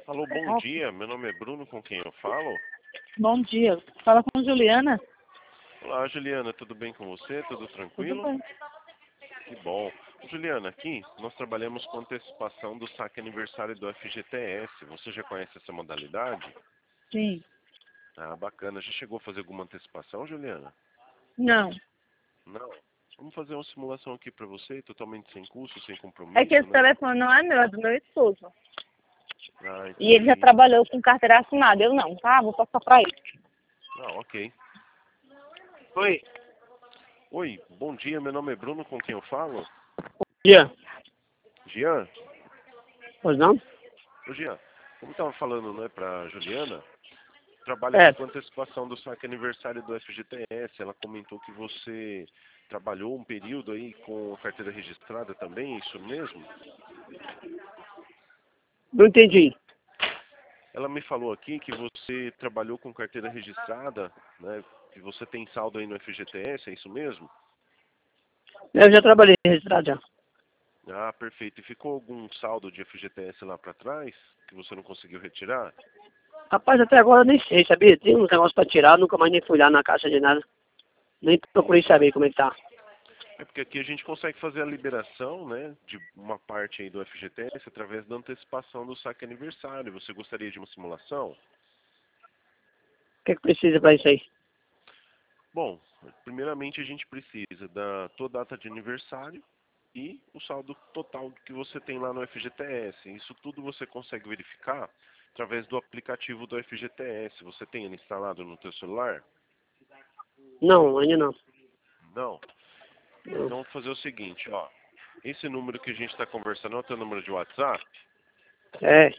Alô, bom dia. Meu nome é Bruno, com quem eu falo? Bom dia. Fala com Juliana. Olá, Juliana, tudo bem com você? Tudo Tudo tranquilo? bem. Que bom. Juliana, aqui nós trabalhamos com antecipação do saque aniversário do FGTS. Você já conhece essa modalidade? Sim. Ah, bacana. Já chegou a fazer alguma antecipação, Juliana? Não. Não. Vamos fazer uma simulação aqui para você, totalmente sem custo, sem É que compromisso, esse né? telefone não é meu, é do meu esposo. Ah, E ele já entendi. trabalhou com carteira assinada. Eu não, tá? Vou passar pra ele. Ah, ok. Oi. Oi, bom dia. Meu nome é Bruno, com quem eu falo? Dia. Jean? Pois não? Ô, Jean, como estava falando, né, para Juliana, trabalha aqui É. com antecipação do saque aniversário do FGTS. Ela comentou que você trabalhou um período aí com a carteira registrada também, é isso mesmo? Não entendi. Ela me falou aqui que você trabalhou com carteira registrada, né, que você tem saldo aí no FGTS, é isso mesmo? Eu já trabalhei registrado já. Ah, perfeito. E ficou algum saldo de FGTS lá para trás que você não conseguiu retirar? Rapaz, até agora eu nem sei, sabia? Tem uns negócios pra tirar, nunca mais nem fui lá na caixa de nada. Nem procurei saber como é que tá. É porque aqui a gente consegue fazer a liberação, né, de uma parte aí do FGTS através da antecipação do saque aniversário. Você gostaria de uma simulação? O que é que precisa pra isso aí? Bom, primeiramente a gente precisa da tua data de aniversário e o saldo total que você tem lá no FGTS. Isso tudo você consegue verificar através do aplicativo do FGTS. Você tem ele instalado no teu celular? Não, ainda não. Não? Não. Então vou fazer o seguinte, ó. Esse número que a gente está conversando é o teu número de WhatsApp? É.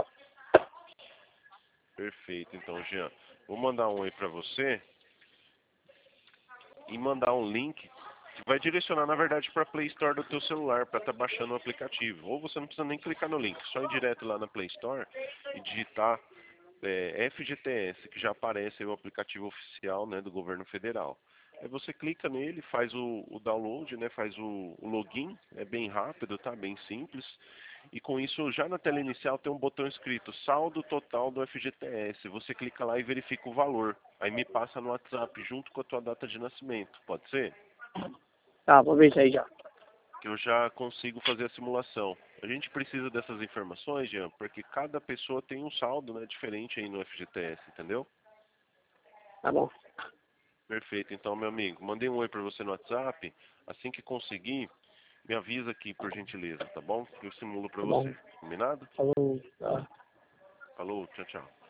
Perfeito, então, Jean. Vou mandar um aí para você e mandar um link que vai direcionar, na verdade, para a Play Store do teu celular, para estar baixando o aplicativo. Ou você não precisa nem clicar no link, só ir direto lá na Play Store e digitar FGTS, que já aparece aí o aplicativo oficial, né, do governo federal. Aí você clica nele, faz o download, né, faz o login, é bem rápido, tá? Bem simples. E com isso, já na tela inicial tem um botão escrito saldo total do FGTS. Você clica lá e verifica o valor. Aí me passa no WhatsApp junto com a tua data de nascimento, pode ser? Tá, vou ver isso aí já. Que eu já consigo fazer a simulação. A gente precisa dessas informações, Jean, porque cada pessoa tem um saldo, né, diferente aí no FGTS, entendeu? Tá bom. Perfeito, então, meu amigo, mandei um oi para você no WhatsApp. Assim que conseguir, me avisa aqui, por gentileza, tá bom? Que eu simulo para Tá bom. você. Combinado? Falou. Tá. Falou, tchau, tchau.